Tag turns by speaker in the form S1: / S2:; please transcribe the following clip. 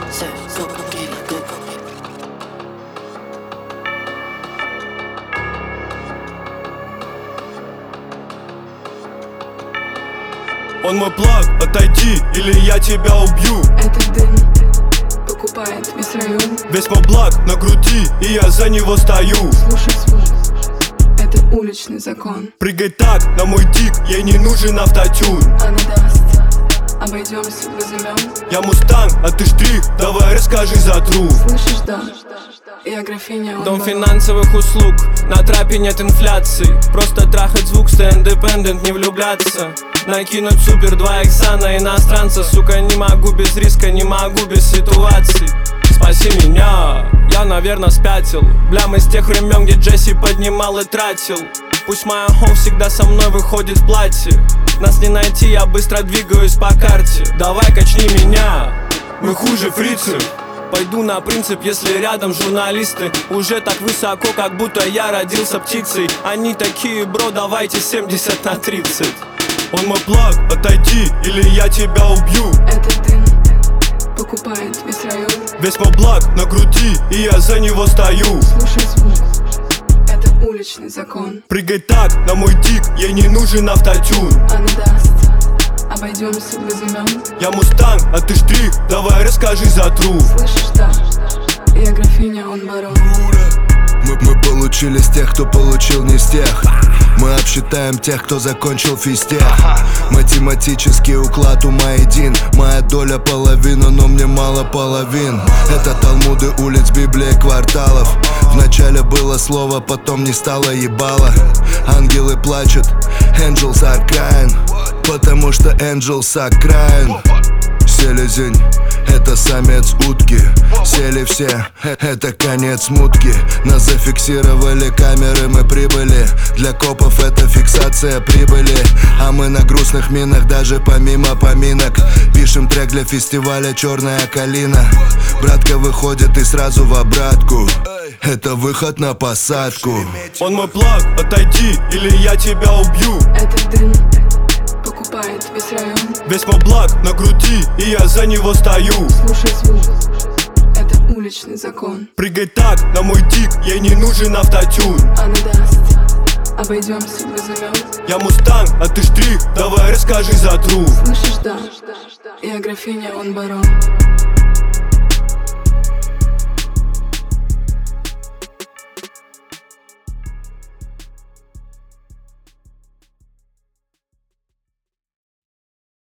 S1: Он мой плаг, отойди, или я тебя убью.
S2: Этот дым покупает весь район.
S1: Весь мой благ на груди, и я за него стою.
S2: Слушай свой, это уличный закон.
S1: Прыгай так, на мой дик, ей не нужен автотюн.
S2: Она даст, обойдемся без имен.
S1: Я мустанг, а ты штрих, давай расскажи за труп.
S2: Слышишь, да, я графиня, он
S3: Дом
S2: барон.
S3: финансовых услуг, на трапе нет инфляции. Просто трахать звук, stay independent, не влюбляться. Накинуть супер 2 икса на иностранца. Сука, не могу без риска, не могу без ситуаций. Спаси меня, я, наверное, спятил. Бля, мы с тех времен, где Джесси поднимал и тратил. Пусть моя хоу всегда со мной выходит в платье. Нас не найти, я быстро двигаюсь по карте. Давай качни меня, мы хуже фрицев. Пойду на принцип, если рядом журналисты. Уже так высоко, как будто я родился птицей. Они такие, бро, давайте 70/30.
S1: Он мой плаг, отойди, или я тебя убью.
S2: Этот дым покупает весь район.
S1: Весь мой благ на груди, и я за него стою.
S2: Слушай звук, это уличный закон.
S1: Прыгай так, на мой дик, ей не нужен автотюн.
S2: Она даст, обойдемся без имен.
S1: Я мустанг, а ты штрих, давай расскажи за труп.
S2: Слышишь, да, я графиня, он барон.
S4: Мы получили с тех, кто получил не с тех. Мы обсчитаем тех, кто закончил физтех. Математический уклад ума един. Моя доля половина, но мне мало половин. Это талмуды улиц, Библия кварталов. Вначале было слово, потом не стало ебало. Ангелы плачут, angels are crying, потому что angels are crying. Селезень, это самец утки. Сели все, это конец мутки. Нас зафиксировали камеры, мы прибыли. Для копов это фиксация прибыли. А мы на грустных минах, даже помимо поминок. Пишем трек для фестиваля «Черная калина». Братка выходит и сразу в обратку. Это выход на посадку.
S1: Он мой плаг, отойди, или я тебя убью.
S2: Этот дым покупает весь район.
S1: Весь мой благ на груди, и я за него стою.
S2: Слушай звук, это уличный закон.
S1: Прыгай так, на мой дик, ей не нужен автотюн.
S2: Она даст, обойдемся без имен.
S1: Я мустанг, а ты штрих, давай расскажи за труп.
S2: Слышишь, да, я графиня, он барон.